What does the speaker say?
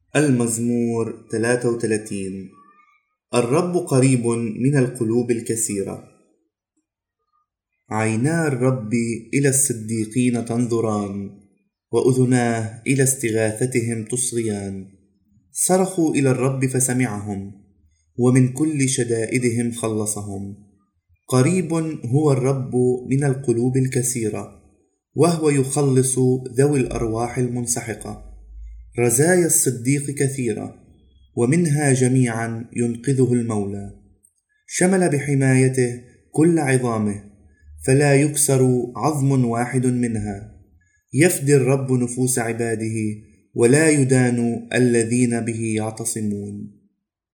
المزمور 33. الرب قريب من القلوب الكثيرة. عينا الرب إلى الصديقين تنظران، وأذناه إلى استغاثتهم تصغيان. صرخوا إلى الرب فسمعهم، ومن كل شدائدهم خلصهم. قريب هو الرب من القلوب الكثيرة، وهو يخلص ذوي الأرواح المنسحقة. رزايا الصديق كثيرة، ومنها جميعا ينقذه المولى. شمل بحمايته كل عظامه، فلا يكسر عظم واحد منها. يفدي الرب نفوس عباده، ولا يدان الذين به يعتصمون.